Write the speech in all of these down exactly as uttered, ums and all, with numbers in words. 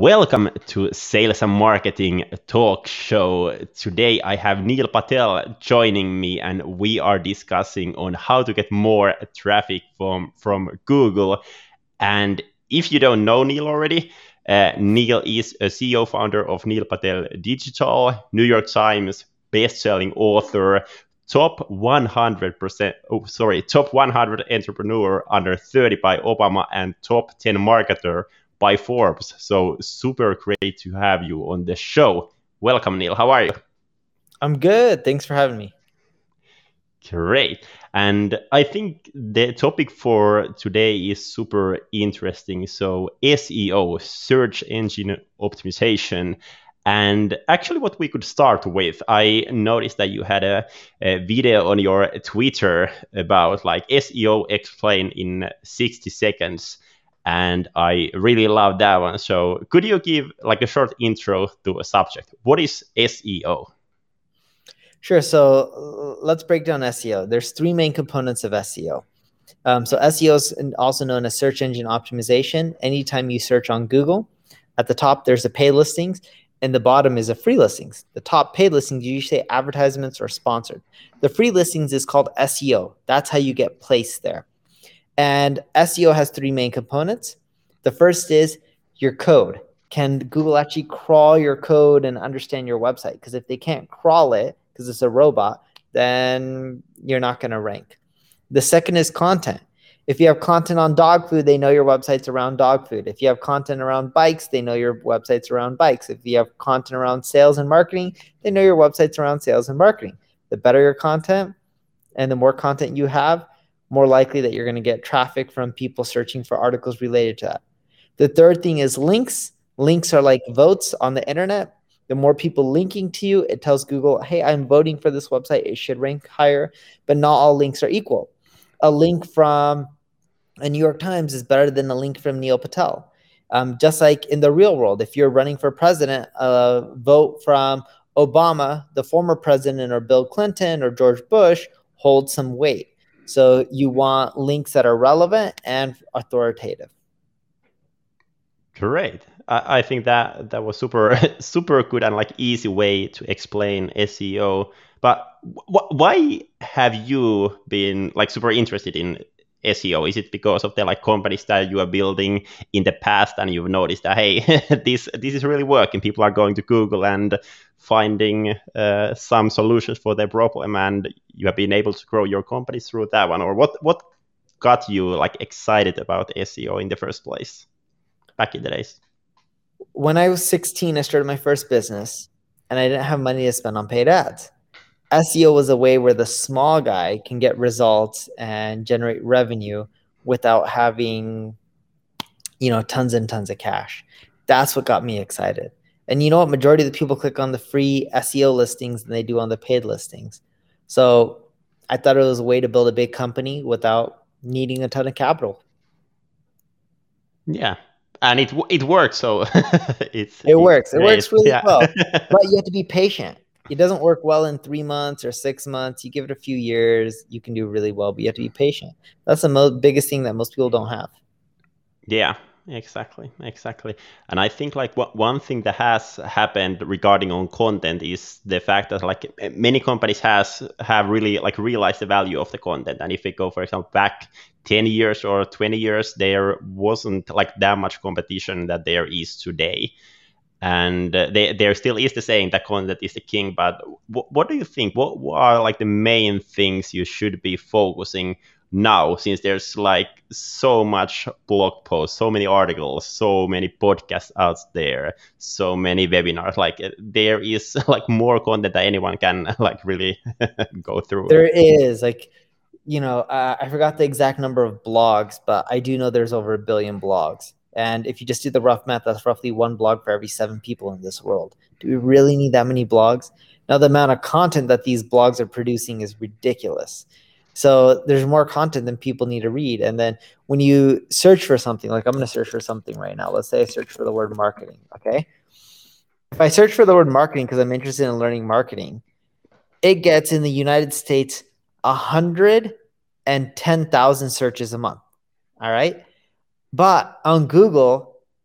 Welcome to Sales and Marketing Talk Show. Today I have Neil Patel joining me and we are discussing on how to get more traffic from, from Google. And if you don't know Neil already, uh, Neil is a C E O founder of Neil Patel Digital, New York Times best-selling author, top one hundred percent, oh, sorry, top one hundred entrepreneur under thirty by Obama, and top ten marketer by Forbes. So super great to have you on the show. Welcome, Neil. How are you? I'm good. Thanks for having me. Great. And I think the topic for today is super interesting. So S E O, search engine optimization. And actually what we could start with, I noticed that you had a, a video on your Twitter about like S E O explained in sixty seconds. And I really love that one. So could you give like a short intro to a subject? What is S E O? Sure. So uh, let's break down S E O. There's three main components of S E O. Um, so S E O is also known as search engine optimization. Anytime you search on Google, at the top, there's a paid listings, and the bottom is a free listings. The top paid listings, you usually say advertisements or sponsored. The free listings is called S E O. That's how you get placed there. And S E O has three main components. The first is your code. Can Google actually crawl your code and understand your website? Because if they can't crawl it, because it's a robot, then you're not going to rank. The second is content. If you have content on dog food, they know your website's around dog food. If you have content around bikes, they know your website's around bikes. If you have content around sales and marketing, they know your website's around sales and marketing. The better your content and the more content you have, more likely that you're going to get traffic from people searching for articles related to that. The third thing is links. Links are like votes on the internet. The more people linking to you, it tells Google, hey, I'm voting for this website. It should rank higher, but not all links are equal. A link from a New York Times is better than a link from Neil Patel. Um, just like in the real world, if you're running for president, a vote from Obama, the former president, or Bill Clinton or George Bush holds some weight. So you want links that are relevant and authoritative. Great. I, I think that that was super super good and like easy way to explain S E O. But wh- why have you been like super interested in S E O? Is it because of the like companies that you are building in the past and you've noticed that hey this this is really working? People are going to Google and finding uh, some solutions for their problem, and you have been able to grow your company through that one. Or what what got you like excited about S E O in the first place back in the days? When I was sixteen, I started my first business and I didn't have money to spend on paid ads. S E O was a way where the small guy can get results and generate revenue without having, you know, tons and tons of cash. That's what got me excited. And you know what? Majority of the people click on the free S E O listings than they do on the paid listings. So I thought it was a way to build a big company without needing a ton of capital. Yeah. And it it works, so it's it works. It great. works really yeah. well, but you have to be patient. It doesn't work well in three months or six months. You give it a few years, you can do really well, but you have to be patient. That's the most biggest thing that most people don't have. Yeah, exactly, exactly. And I think like what, one thing that has happened regarding on content is the fact that like many companies has have really like realized the value of the content. And if we go, for example, back ten years or twenty years, there wasn't like that much competition that there is today. And uh, they, there still is the saying that content is the king. But w- what do you think? What, what are like the main things you should be focusing now, since there's like so much blog posts, so many articles, so many podcasts out there, so many webinars? Like there is like more content that anyone can like really go through. There is like, you know, uh, I forgot the exact number of blogs, but I do know there's over a billion blogs. And if you just do the rough math, that's roughly one blog for every seven people in this world. Do we really need that many blogs? Now, the amount of content that these blogs are producing is ridiculous. So there's more content than people need to read. And then when you search for something, like I'm going to search for something right now. Let's say I search for the word marketing, okay? If I search for the word marketing because I'm interested in learning marketing, it gets in the United States one hundred ten thousand searches a month, all right? But on Google,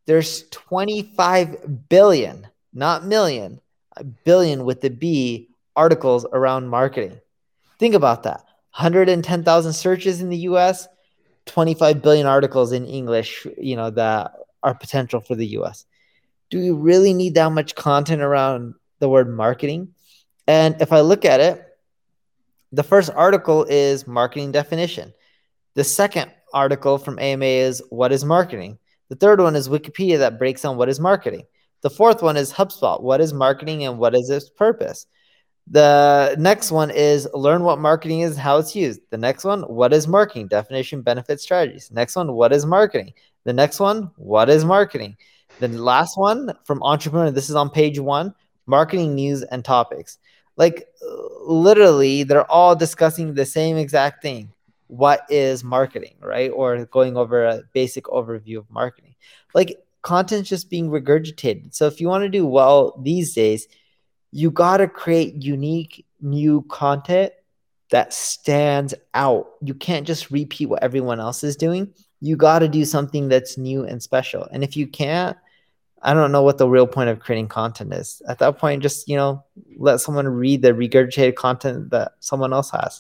There's twenty-five billion, not million, a billion with the B articles around marketing. Think about that. one hundred ten thousand searches in the U S, twenty-five billion articles in English, you know, that are potential for the U S. Do we really need that much content around the word marketing? And if I look at it, the first article is marketing definition. The second article from A M A is what is marketing? The third one is Wikipedia that breaks down what is marketing. The fourth one is HubSpot. What is marketing and what is its purpose? The next one is learn what marketing is and how it's used. The next one, what is marketing? Definition, benefits, strategies. Next one, what is marketing? The next one, what is marketing? The last one from Entrepreneur, this is on page one, marketing news and topics. Like literally, they're all discussing the same exact thing. What is marketing, right? Or going over a basic overview of marketing. Like content's just being regurgitated. So if you want to do well these days, you got to create unique new content that stands out. You can't just repeat what everyone else is doing. You got to do something that's new and special. And if you can't, I don't know what the real point of creating content is. At that point, just, you know, let someone read the regurgitated content that someone else has.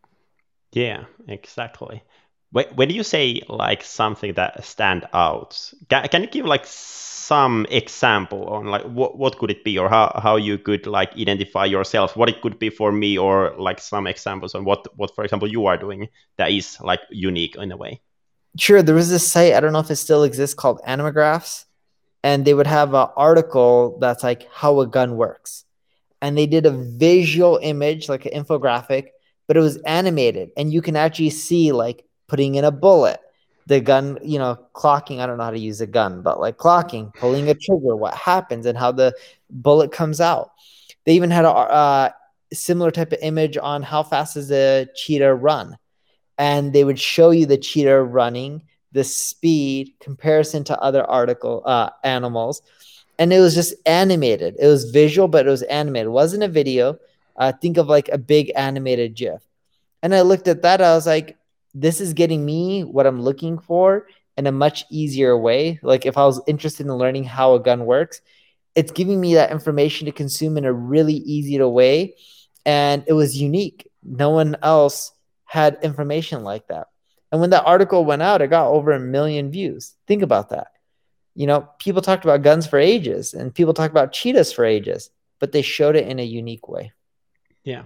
Yeah, exactly. When, when you say like something that stand out, can, can you give like some example on like what, what could it be, or how, how you could like identify yourself, what it could be for me, or like some examples on what, what, for example, you are doing that is like unique in a way? Sure. There was this site, I don't know if it still exists, called Animagraphs. And they would have an article that's like how a gun works. And they did a visual image, like an infographic, but it was animated. And you can actually see like putting in a bullet, the gun, you know, clocking. I don't know how to use a gun, but like clocking, pulling a trigger, what happens and how the bullet comes out. They even had a uh, similar type of image on how fast does a cheetah run. And they would show you the cheetah running, the speed, comparison to other article uh, animals. And it was just animated. It was visual, but it was animated. It wasn't a video. Uh, think of like a big animated GIF. And I looked at that. I was like, this is getting me what I'm looking for in a much easier way. Like if I was interested in learning how a gun works, it's giving me that information to consume in a really easy to way. And it was unique. No one else had information like that. And when that article went out, it got over a million views. Think about that. You know, people talked about guns for ages and people talked about cheetahs for ages, but they showed it in a unique way. Yeah.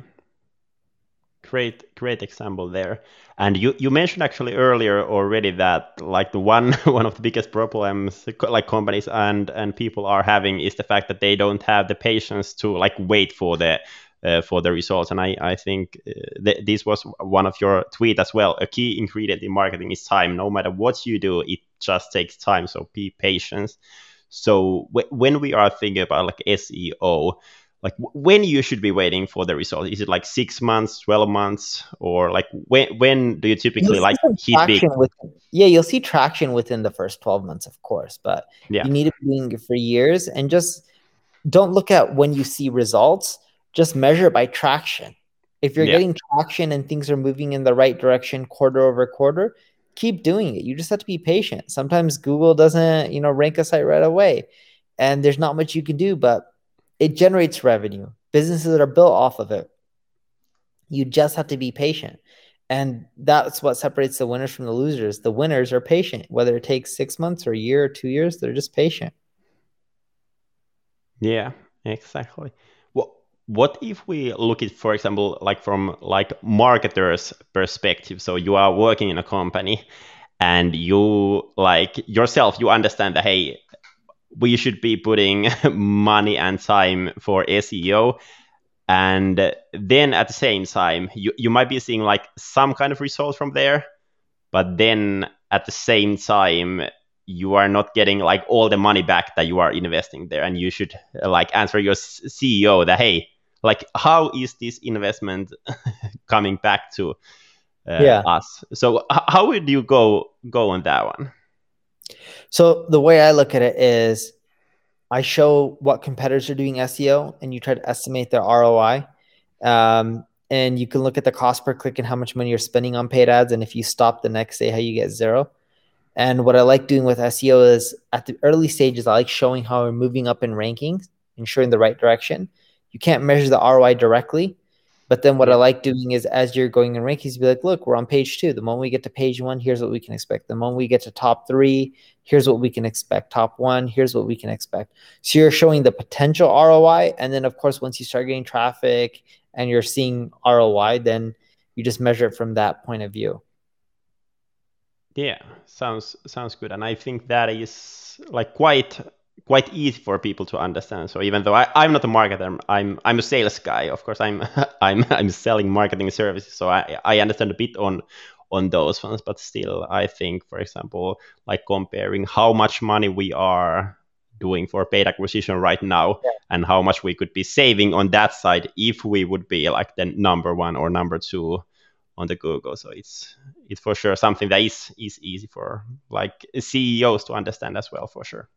Great, great example there. And you, you mentioned actually earlier already that like the one one of the biggest problems like companies and and people are having is the fact that they don't have the patience to like wait for the uh, for the results. And I I think uh, th- this was one of your tweet as well. A key ingredient in marketing is time. No matter what you do, it just takes time. So be patient. So w- when we are thinking about like S E O, like when you should be waiting for the result? Is it like six months, twelve months, or like when when do you typically You'll like see hit big? traction within, yeah, you'll see traction within the first twelve months, of course, but Yeah, you need to be doing it for years. And just don't look at when you see results, just measure it by traction. If you're yeah, getting traction and things are moving in the right direction quarter over quarter, keep doing it. You just have to be patient. Sometimes Google doesn't, you know, rank a site right away, and there's not much you can do, but it generates revenue. Businesses that are built off of it. You just have to be patient. And that's what separates the winners from the losers. The winners are patient. Whether it takes six months or a year or two years, they're just patient. yeah, exactly. What what if we look at, for example, like from like marketers' perspective? So you are working in a company, and you like yourself, you understand that hey, we should be putting money and time for S E O. And then at the same time, you, you might be seeing like some kind of results from there, but then at the same time, you are not getting like all the money back that you are investing there. And you should uh, like answer your C E O that, hey, like how is this investment coming back to uh, Yeah. us? So h- how would you go go on that one? So the way I look at it is I show what competitors are doing S E O and you try to estimate their R O I. Um, and you can look at the cost per click and how much money you're spending on paid ads. And if you stop the next day, how you get zero. And what I like doing with S E O is at the early stages, I like showing how we're moving up in rankings, ensuring the right direction. You can't measure the R O I directly, but then what Yeah. I like doing is as you're going in rankings, be like, look, we're on page two. The moment we get to page one, here's what we can expect. The moment we get to top three, here's what we can expect. Top one, here's what we can expect. So you're showing the potential R O I. And then, of course, once you start getting traffic and you're seeing R O I, then you just measure it from that point of view. Yeah, sounds sounds good, and I think that is like quite quite easy for people to understand. So even though I, I'm not a marketer, I'm I'm a sales guy. Of course, I'm I'm I'm selling marketing services, so I I understand a bit on on those ones. But still, I think, for example, like comparing how much money we are doing for paid acquisition right now, Yeah. and how much we could be saving on that side if we would be like the number one or number two on the Google. So it's it's for sure something that is is easy for like C E Os to understand as well, for sure.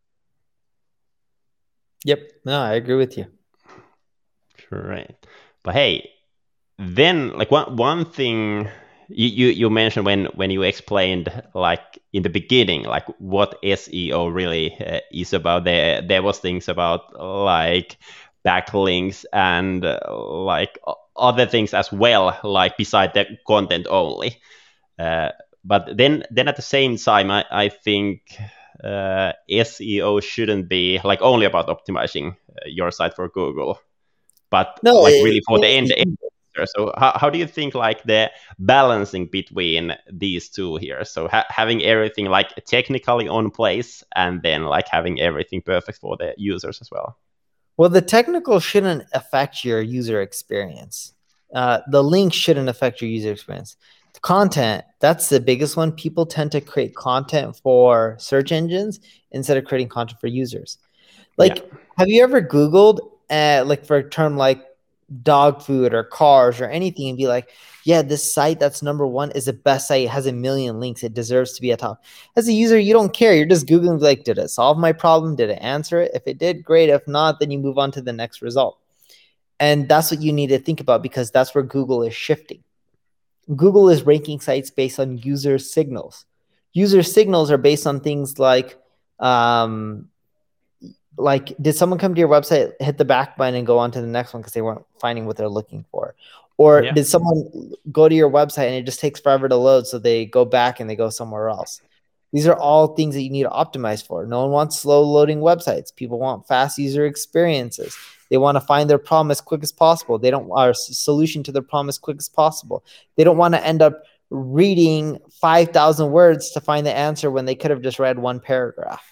Yep. No, I agree with you. Right. But hey, then like one one thing you, you you mentioned when when you explained like in the beginning like what S E O really uh, is about. There there was things about like backlinks and uh, like o- other things as well, like beside the content only. Uh, but then then at the same time, I I think uh, S E O shouldn't be like only about optimizing uh, your site for Google, but No, like it, really for the it, end user. So how, how do you think like the balancing between these two here? So ha- having everything like technically on place and then like having everything perfect for the users as well. well, the technical shouldn't affect your user experience. Uh, the link shouldn't affect your user experience. The content, that's the biggest one. People tend to create content for search engines instead of creating content for users. Yeah. Like, have you ever Googled, uh, like for a term like dog food or cars or anything and be like, yeah, this site that's number one is the best site. It has a million links. It deserves to be at top. As a user, you don't care. You're just Googling like, did it solve my problem? Did it answer it? If it did, great. If not, then you move on to the next result. And that's what you need to think about because that's where Google is shifting. Google is ranking sites based on user signals. User signals are based on things like, um, like did someone come to your website, hit the back button and go on to the next one because they weren't finding what they're looking for? Or Yeah. did someone go to your website and it just takes forever to load, so they go back and they go somewhere else? These are all things that you need to optimize for. No one wants slow loading websites. People want fast user experiences. They want to find their problem as quick as possible. They don't want a solution to their problem as quick as possible. They don't want to end up reading five thousand words to find the answer when they could have just read one paragraph.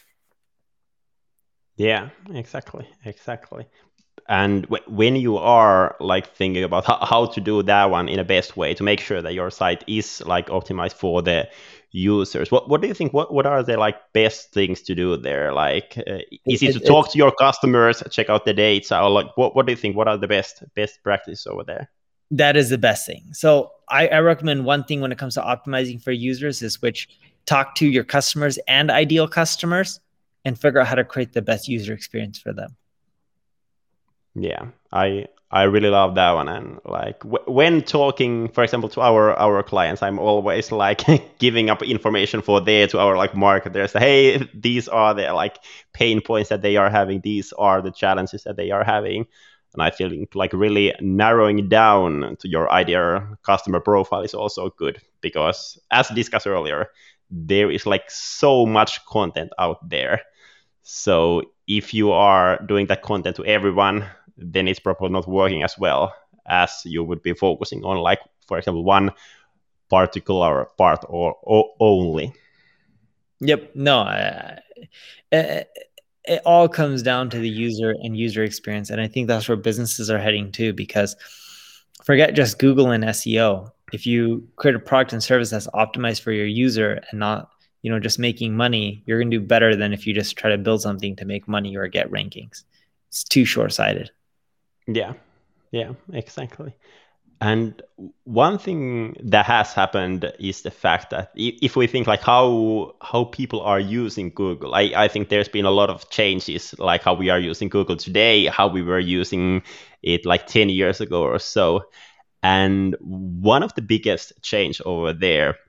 Yeah, exactly. Exactly. And w- when you are like thinking about how, how to do that one in a best way to make sure that your site is like optimized for the users, what what do you think? What what are the like best things to do there? Like, uh, is it It, to it's talk to your customers, check out the data, or like what what do you think? What are the best best practices over there? that is the best thing. So I, I recommend one thing when it comes to optimizing for users is which talk to your customers and ideal customers and figure out how to create the best user experience for them. Yeah, I I really love that one. And like w- when talking, for example, to our our clients, I'm always like giving up information for there to our like marketers. Hey, these are the like pain points that they are having. These are the challenges that they are having. And I feel like really narrowing down to your ideal customer profile is also good because, as discussed earlier, there is like so much content out there. So if you are doing that content to everyone, then it's probably not working as well as you would be focusing on, like, for example, one particular part or, or only. Yep. No, uh, it, it all comes down to the user and user experience. And I think that's where businesses are heading to, because forget just Google and S E O. If you create a product and service that's optimized for your user and not, you know, just making money, you're going to do better than if you just try to build something to make money or get rankings. It's too short-sighted. Yeah, yeah, exactly. And one thing that has happened is the fact that if we think like how how people are using Google, I, I think there's been a lot of changes, like how we are using Google today, how we were using it like ten years ago or so. And one of the biggest change over there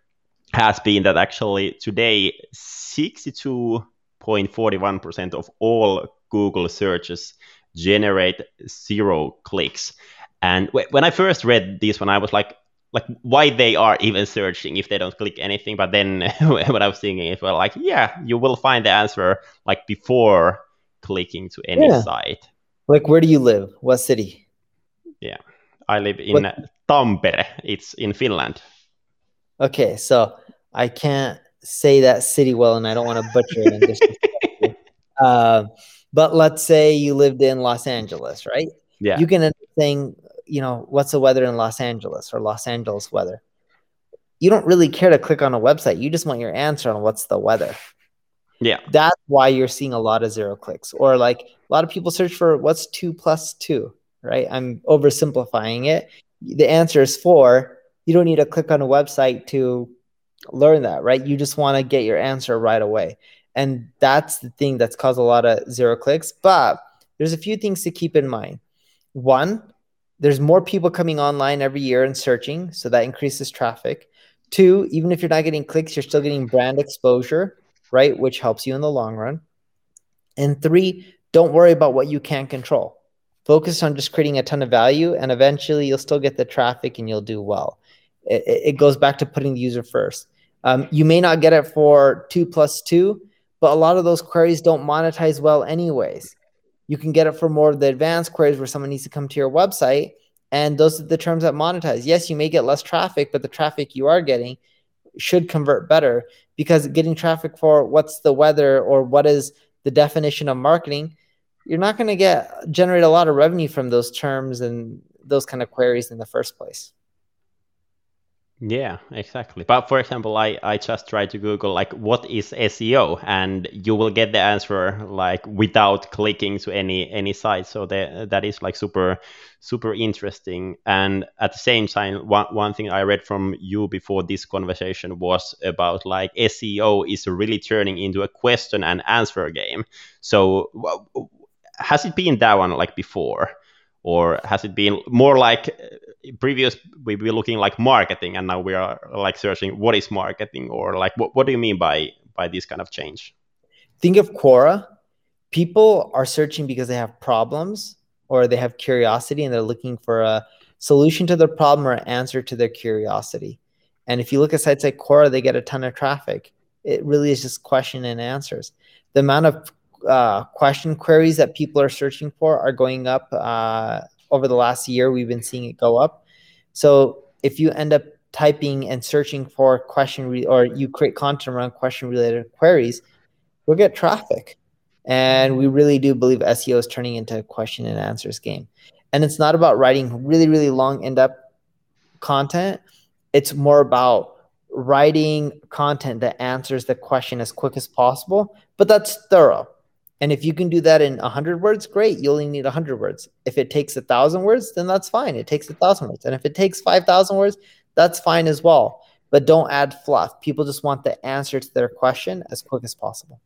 has been that actually today sixty-two point four one percent of all Google searches generate zero clicks. And when I first read this one, I was like, like why they are even searching if they don't click anything. But then when I was thinking it, well, like, yeah, you will find the answer like before clicking to any Yeah. site. Like, where do you live? What city? Yeah, I live in what? Tampere. It's in Finland. Okay, so I can't say that city well, and I don't want to butcher it and disrespect you. Uh, but let's say you lived in Los Angeles, right? Yeah. You can end up saying, you know, what's the weather in Los Angeles or Los Angeles weather? You don't really care to click on a website. You just want your answer on what's the weather. Yeah. That's why you're seeing a lot of zero clicks. Or like a lot of people search for what's two plus two, right? I'm oversimplifying it. The answer is four. You don't need to click on a website to learn that, right? You just want to get your answer right away. And that's the thing that's caused a lot of zero clicks. But there's a few things to keep in mind. One, there's more people coming online every year and searching, so that increases traffic. Two, even if you're not getting clicks, you're still getting brand exposure, right? Which helps you in the long run. And three, don't worry about what you can't control. Focus on just creating a ton of value, and eventually you'll still get the traffic and you'll do well. It, it goes back to putting the user first. Um, you may not get it for two plus two, but a lot of those queries don't monetize well anyways. You can get it for more of the advanced queries where someone needs to come to your website, and those are the terms that monetize. Yes, you may get less traffic, but the traffic you are getting should convert better, because getting traffic for what's the weather or what is the definition of marketing, you're not going to get generate a lot of revenue from those terms and those kind of queries in the first place. Yeah, exactly. But for example, I, I just tried to Google like what is S E O, and you will get the answer like without clicking to any any site. So that that is like super super interesting. And at the same time, one one thing I read from you before this conversation was about like S E O is really turning into a question and answer game. So has it been that one like before? Or has it been more like previous we were looking like marketing, and now we are like searching what is marketing, or like what, what do you mean by by this kind of change? Think of Quora. People are searching because they have problems or they have curiosity, and they're looking for a solution to their problem or an answer to their curiosity. And if you look at sites like Quora, they get a ton of traffic. It really is just question and answers. The amount of uh, question queries that people are searching for are going up. Uh, over the last year, we've been seeing it go up. So if you end up typing and searching for question re- or you create content around question related queries, we'll get traffic. And we really do believe S E O is turning into a question and answers game. And it's not about writing really, really long in-depth content. It's more about writing content that answers the question as quick as possible, but that's thorough. And if you can do that in one hundred words, great. You only need one hundred words. If it takes one thousand words, then that's fine. It takes one thousand words. And if it takes five thousand words, that's fine as well. But don't add fluff. People just want the answer to their question as quick as possible.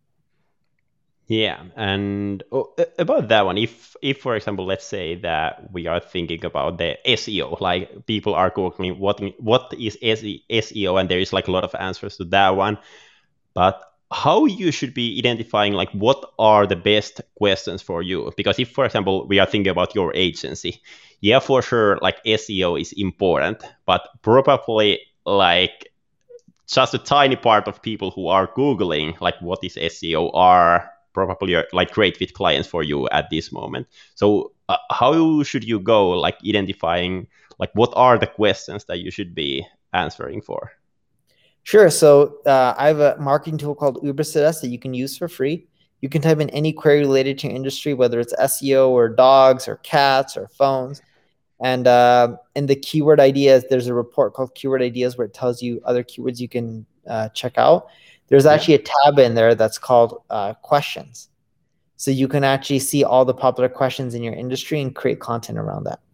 Yeah, and oh, about that one, if if for example, let's say that we are thinking about the S E O, like people are googling what what is S E O, and there is like a lot of answers to that one, but how you should be identifying like what are the best questions for you? Because if, for example, we are thinking about your agency, yeah, for sure, like S E O is important, but probably like just a tiny part of people who are googling like what is S E O are probably like great fit clients for you at this moment. So uh, how should you go like identifying like what are the questions that you should be answering for? Sure. So uh, I have a marketing tool called Ubersuggest that you can use for free. You can type in any query related to your industry, whether it's S E O or dogs or cats or phones. And uh, in the keyword ideas, there's a report called Keyword Ideas where it tells you other keywords you can uh, check out. There's actually yeah. a tab in there that's called uh, questions. So you can actually see all the popular questions in your industry and create content around that.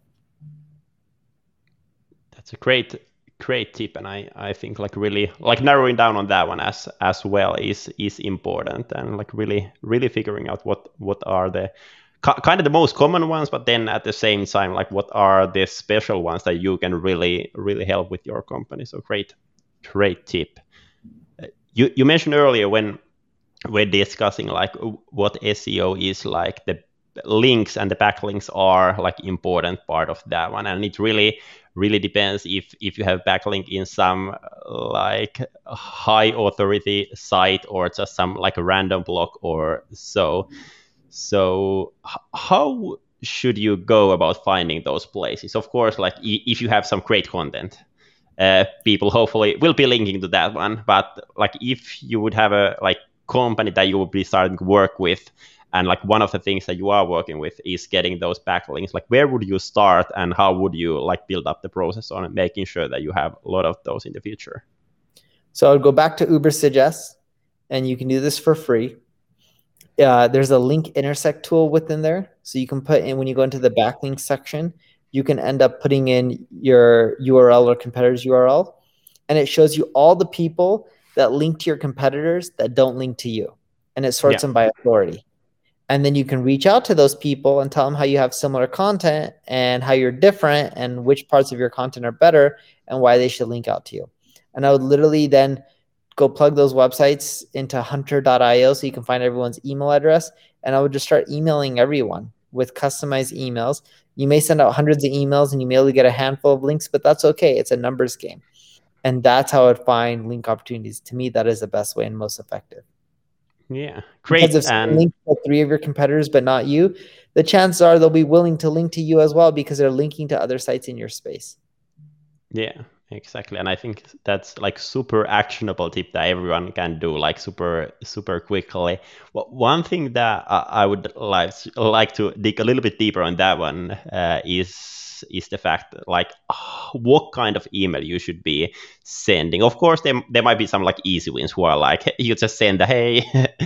That's a great great tip, and I, I think like really like narrowing down on that one as as well is is important, and like really really figuring out what what are the kind of the most common ones, but then at the same time like what are the special ones that you can really really help with your company. So great great tip. you, you mentioned earlier when we're discussing like what S E O is, like the links and the backlinks are like important part of that one, and it really really depends if if you have backlink in some like high authority site or just some like a random blog or so. So h- how should you go about finding those places? Of course, like i- if you have some great content, uh, people hopefully will be linking to that one. But like if you would have a like company that you will be starting to work with, and like one of the things that you are working with is getting those backlinks, like where would you start and how would you like build up the process on making sure that you have a lot of those in the future? So I would go back to Ubersuggest, and you can do this for free. Uh, there's a link intersect tool within there. So you can put in, when you go into the backlink section, you can end up putting in your U R L or competitor's U R L, and it shows you all the people that link to your competitors that don't link to you, and it sorts Yeah. them by authority. And then you can reach out to those people and tell them how you have similar content and how you're different and which parts of your content are better and why they should link out to you. And I would literally then go plug those websites into hunter dot io so you can find everyone's email address. And I would just start emailing everyone with customized emails. You may send out hundreds of emails and you may only get a handful of links, but that's okay. It's a numbers game. And that's how I'd find link opportunities. To me, that is the best way and most effective. Yeah, Because great. if someone And links to three of your competitors but not you, the chances are they'll be willing to link to you as well because they're linking to other sites in your space. yeah, exactly. And I think that's like super actionable tip that everyone can do like super super quickly. Well, one thing that I I would like like to dig a little bit deeper on that one uh, is is the fact that, like what kind of email you should be sending. Of course, there there might be some like easy wins who are like you just send the hey,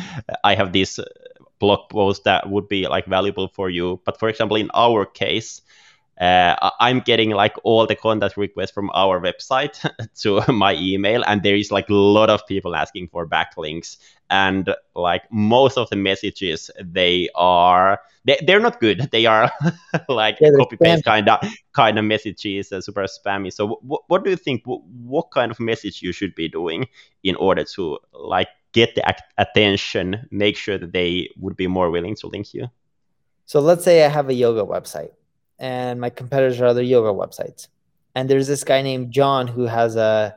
I have this blog post that would be like valuable for you. But for example, in our case, uh, I- I'm getting like all the contact requests from our website to my email, and there is like a lot of people asking for backlinks, and like most of the messages they are they, they're not good. They are like Yeah, they're copy paste spammy. kind of kind of messages, uh, super spammy. So w- what do you think? W- what kind of message you should be doing in order to like get the ac- attention, make sure that they would be more willing to link you? So let's say I have a yoga website and my competitors are other yoga websites. And there's this guy named John who has a,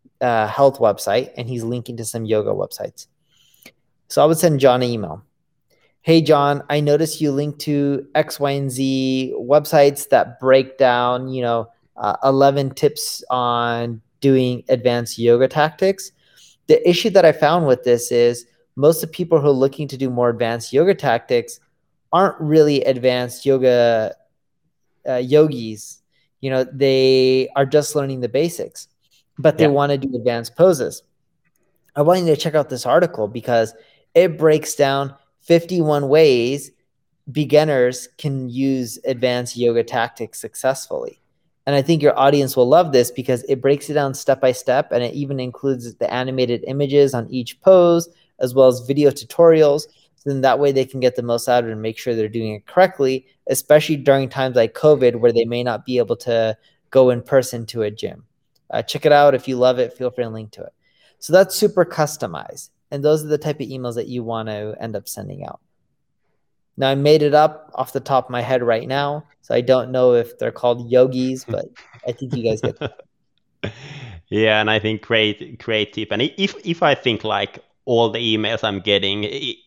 a health website and he's linking to some yoga websites. So I would send John an email. Hey, John, I noticed you link to X, Y, and Z websites that break down, you know, uh, eleven tips on doing advanced yoga tactics. The issue that I found with this is most of the people who are looking to do more advanced yoga tactics aren't really advanced yoga uh, yogis. You know, they are just learning the basics, but they Yeah. want to do advanced poses. I want you to check out this article because it breaks down fifty-one ways beginners can use advanced yoga tactics successfully. And I think your audience will love this because it breaks it down step by step, and it even includes the animated images on each pose as well as video tutorials. So then that way they can get the most out of it and make sure they're doing it correctly, especially during times like COVID where they may not be able to go in person to a gym. Uh, check it out. If you love it, feel free to link to it. So that's super customized. And those are the type of emails that you want to end up sending out. Now, I made it up off the top of my head right now, so I don't know if they're called yogis, but I think you guys get that. Yeah, and I think great, great tip. And if if I think like all the emails I'm getting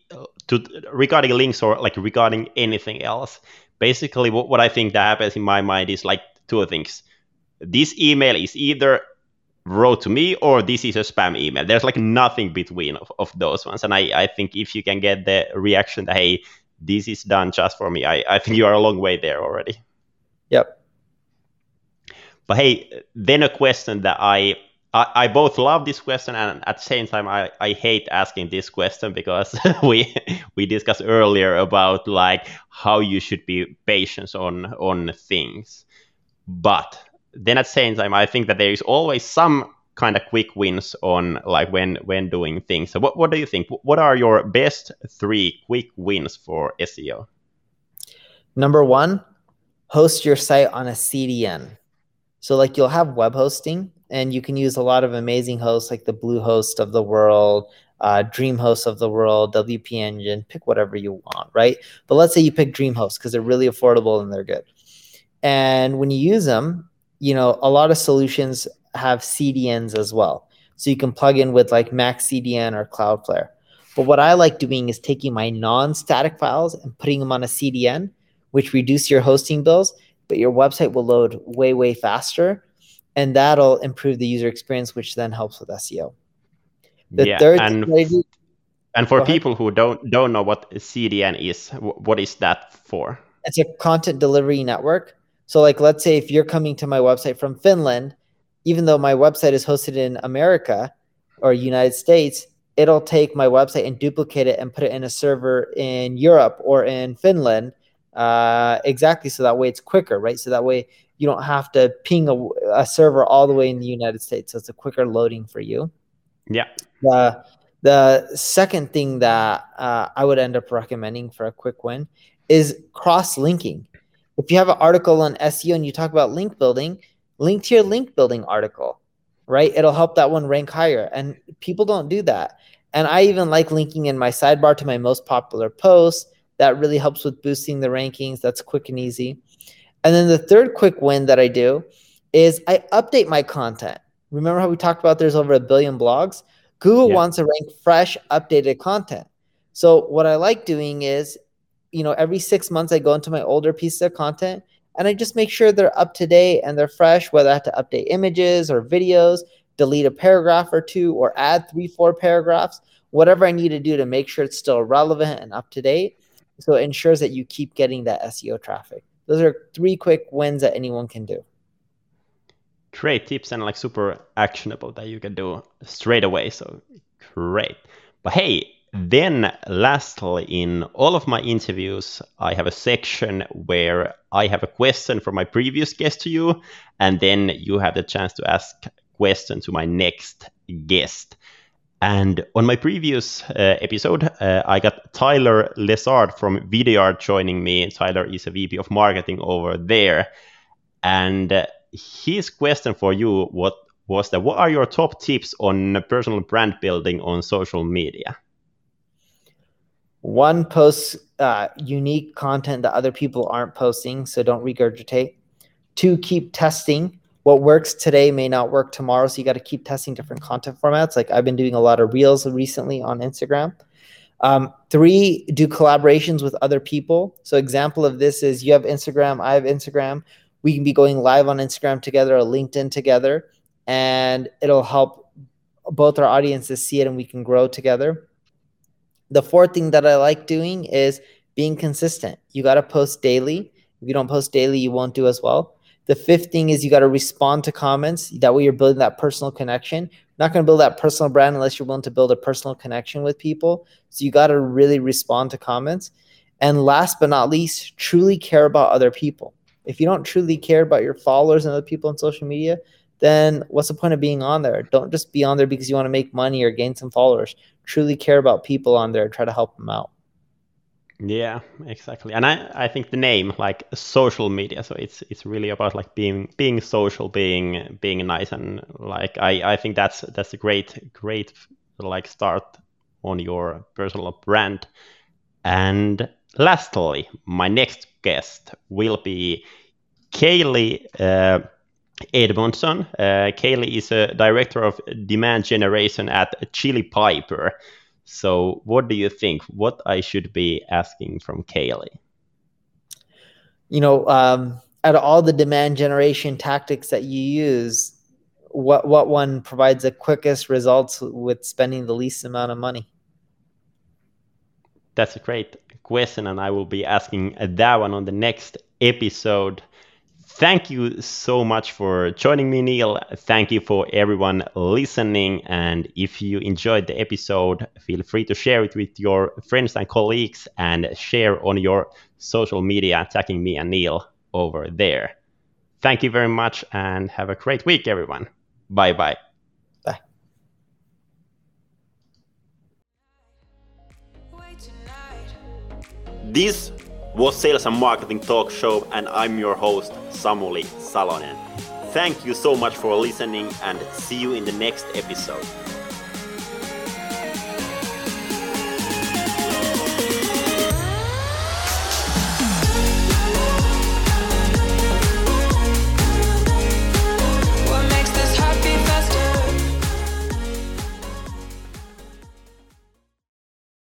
to regarding links or like regarding anything else, basically what, what I think that happens in my mind is like two things. This email is either wrote to me or this is a spam email. There's like nothing between of, of those ones. And I, I think if you can get the reaction that, hey, this is done just for me, I, I think you are a long way there already. Yep. But hey, then a question that I I, I both love this question and at the same time I, I hate asking this question because we we discussed earlier about like how you should be patient on on things. But then at the same time I think that there is always some kind of quick wins on like when when doing things. So what, what do you think? What are your best three quick wins for S E O? Number one, host your site on a C D N. So like you'll have web hosting and you can use a lot of amazing hosts like the Bluehost of the world, uh, DreamHost of the world, W P Engine, pick whatever you want, right? But let's say you pick DreamHost because they're really affordable and they're good. And when you use them, you know, a lot of solutions have C D Ns as well. So you can plug in with like Max C D N or Cloudflare. But what I like doing is taking my non-static files and putting them on a C D N, which reduce your hosting bills, but your website will load way, way faster. And that'll improve the user experience, which then helps with S E O. The yeah, third and, thing I do, and for people who don't don't know what C D N is, what is that for? It's a content delivery network. So like, let's say if you're coming to my website from Finland, even though my website is hosted in America or United States, it'll take my website and duplicate it and put it in a server in Europe or in Finland. Uh, exactly. So that way it's quicker, right? So that way you don't have to ping a, a server all the way in the United States. So it's a quicker loading for you. Yeah. The, the second thing that uh, I would end up recommending for a quick win is cross-linking. If you have an article on S E O and you talk about link building, link to your link building article, right? It'll help that one rank higher. And people don't do that. And I even like linking in my sidebar to my most popular posts. That really helps with boosting the rankings. That's quick and easy. And then the third quick win that I do is I update my content. Remember how we talked about there's over a billion blogs? Google yeah. wants to rank fresh, updated content. So what I like doing is, you know, every six months I go into my older pieces of content and I just make sure they're up to date and they're fresh, whether I have to update images or videos, delete a paragraph or two, or add three, four paragraphs, whatever I need to do to make sure it's still relevant and up to date. So it ensures that you keep getting that S E O traffic. Those are three quick wins that anyone can do. Great tips and like super actionable that you can do straight away. So great. But hey, then lastly, in all of my interviews, I have a section where I have a question from my previous guest to you, and then you have the chance to ask question to my next guest. And on my previous uh, episode, uh, I got Tyler Lessard from Vidyard joining me. Tyler is a V P of marketing over there. And uh, his question for you what was that, what are your top tips on personal brand building on social media? One, post uh, unique content that other people aren't posting, so don't regurgitate. Two, keep testing. What works today may not work tomorrow, so you got to keep testing different content formats. Like I've been doing a lot of reels recently on Instagram. Um, three, do collaborations with other people. So example of this is you have Instagram, I have Instagram. We can be going live on Instagram together or LinkedIn together, and it'll help both our audiences see it and we can grow together. The fourth thing that I like doing is being consistent. You got to post daily. If you don't post daily, you won't do as well. The fifth thing is you got to respond to comments. That way you're building that personal connection. You're not going to build that personal brand unless you're willing to build a personal connection with people. So you got to really respond to comments. And last but not least, truly care about other people. If you don't truly care about your followers and other people on social media, then what's the point of being on there? Don't just be on there because you want to make money or gain some followers. Truly care about people on there. Try to help them out. Yeah, exactly. And I, I think the name, like social media, so it's it's really about like being being social, being being nice, and like I, I think that's that's a great great like start on your personal brand. And lastly, my next guest will be Kaylee uh, Edmondson. Uh, Kaylee is a director of demand generation at Chili Piper. So what do you think? What I should be asking from Kaylee? You know, um, out of all the demand generation tactics that you use, what what one provides the quickest results with spending the least amount of money? That's a great question, and I will be asking that one on the next episode. Thank you so much for joining me, Neil. Thank you for everyone listening. And if you enjoyed the episode, feel free to share it with your friends and colleagues and share on your social media, tagging me and Neil over there. Thank you very much and have a great week, everyone. Bye-bye. Bye. This was Sales and Marketing Talk Show, and I'm your host, Samuli Salonen. Thank you so much for listening and see you in the next episode.